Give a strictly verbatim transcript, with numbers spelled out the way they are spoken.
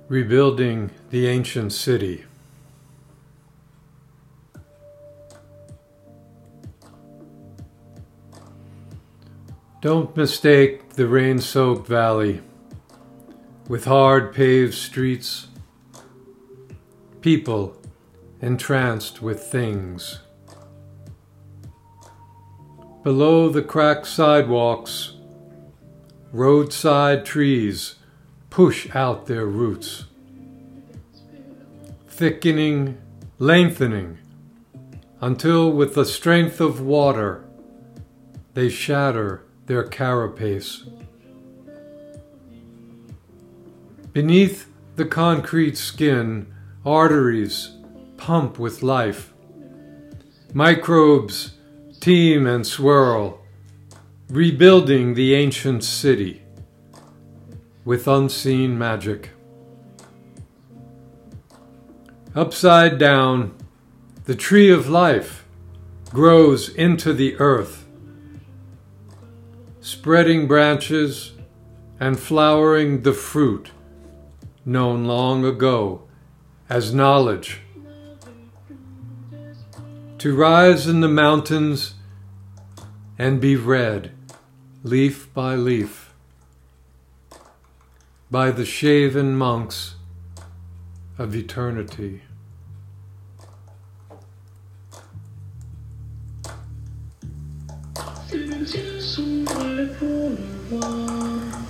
Rebuilding the ancient city. Don't mistake the rain-soaked valley with hard paved streets, people entranced with things. Below the cracked sidewalks, roadside trees push out their roots, thickening, lengthening, until with the strength of water they shatter their carapace. Beneath the concrete skin, arteries pump with life. Microbes teem and swirl, rebuilding the ancient city with unseen magic. Upside down, the tree of life grows into the earth, spreading branches and flowering the fruit known long ago as knowledge. To rise in the mountains and be read, leaf by leaf, by the shaven monks of eternity. Silencio, un boulevard.